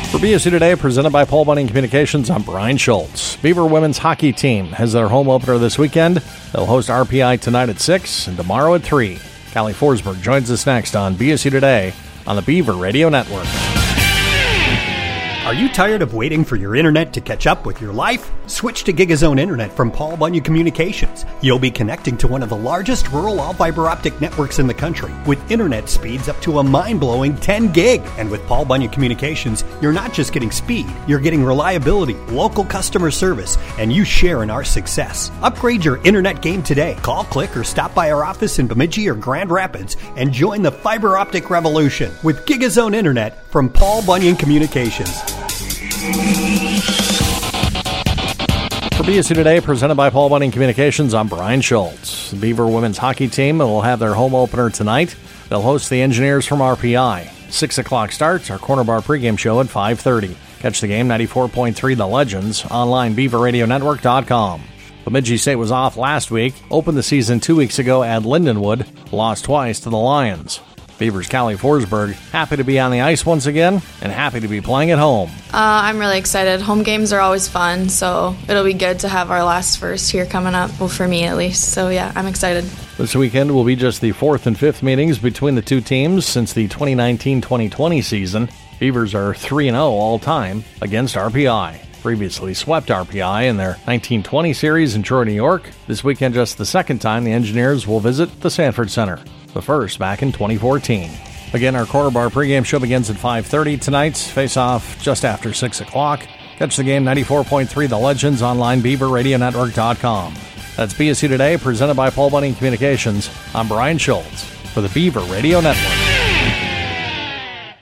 For BSU Today, presented by Paul Bunyan Communications, I'm Brian Schultz. Beaver women's hockey team has their home opener this weekend. They'll host RPI tonight at 6 and tomorrow at 3. Callie Forsberg joins us next on BSU Today on the Beaver Radio Network. Are you tired of waiting for your internet to catch up with your life? Switch to GigaZone Internet from Paul Bunyan Communications. You'll be connecting to one of the largest rural all-fiber optic networks in the country with internet speeds up to a mind-blowing 10 gig. And with Paul Bunyan Communications, you're not just getting speed, you're getting reliability, local customer service, and you share in our success. Upgrade your internet game today. Call, click, or stop by our office in Bemidji or Grand Rapids and join the fiber optic revolution with GigaZone Internet from Paul Bunyan Communications. For BSU Today, presented by Paul Bunyan Communications, I'm Brian Schultz. The Beaver women's hockey team will have their home opener tonight. They'll host the Engineers from RPI. 6 o'clock starts, our Corner Bar pregame show at 5:30. Catch the game, 94.3 The Legends, online BeaverRadioNetwork.com. Bemidji State was off last week, opened the season 2 weeks ago at Lindenwood, lost twice to the Lions. Beavers' Callie Forsberg happy to be on the ice once again and happy to be playing at home. I'm really excited. Home games are always fun, so it'll be good to have our last first here coming up, well, for me at least. So yeah, I'm excited. This weekend will be just the 4th and 5th meetings between the two teams since the 2019-2020 season. Beavers are 3-0 all-time against RPI. Previously swept RPI in their 1920 series in Troy, New York. This weekend, just the second time the Engineers will visit the Sanford Center. The first back in 2014. Again, our Corner Bar pregame show begins at 5:30 tonight. Face-off just after 6 o'clock. Catch the game, 94.3 The Legends, online BeaverRadioNetwork.com. That's BSU Today, presented by Paul Bunyan Communications. I'm Brian Schultz for the Beaver Radio Network.